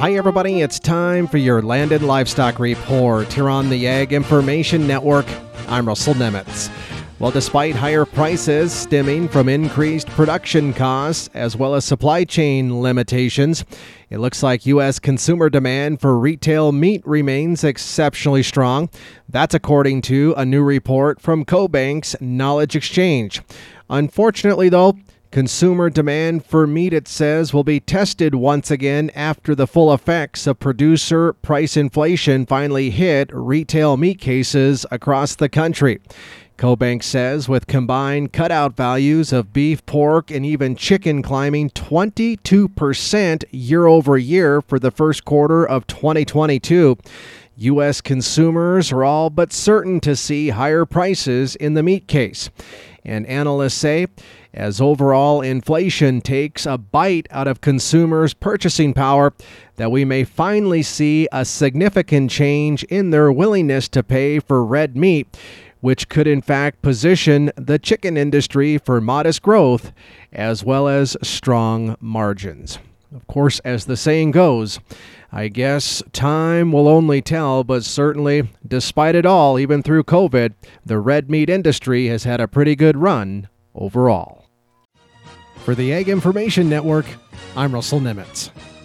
Hi everybody, it's time for your Land and Livestock Report here on the Ag Information Network. I'm Russell Nemitz. Well, despite higher prices stemming from increased production costs as well as supply chain limitations, it looks like U.S. consumer demand for retail meat remains exceptionally strong. That's according to a new report from CoBank's Knowledge Exchange. Unfortunately, though, consumer demand for meat, it says, will be tested once again after the full effects of producer price inflation finally hit retail meat cases across the country. CoBank says with combined cutout values of beef, pork, and even chicken climbing 22% year over year for the first quarter of 2022, U.S. consumers are all but certain to see higher prices in the meat case. And analysts say, as overall inflation takes a bite out of consumers' purchasing power, that we may finally see a significant change in their willingness to pay for red meat, which could in fact position the chicken industry for modest growth as well as strong margins. Of course, as the saying goes, I guess time will only tell, but certainly, despite it all, even through COVID, the red meat industry has had a pretty good run overall. For the Ag Information Network, I'm Russell Nemitz.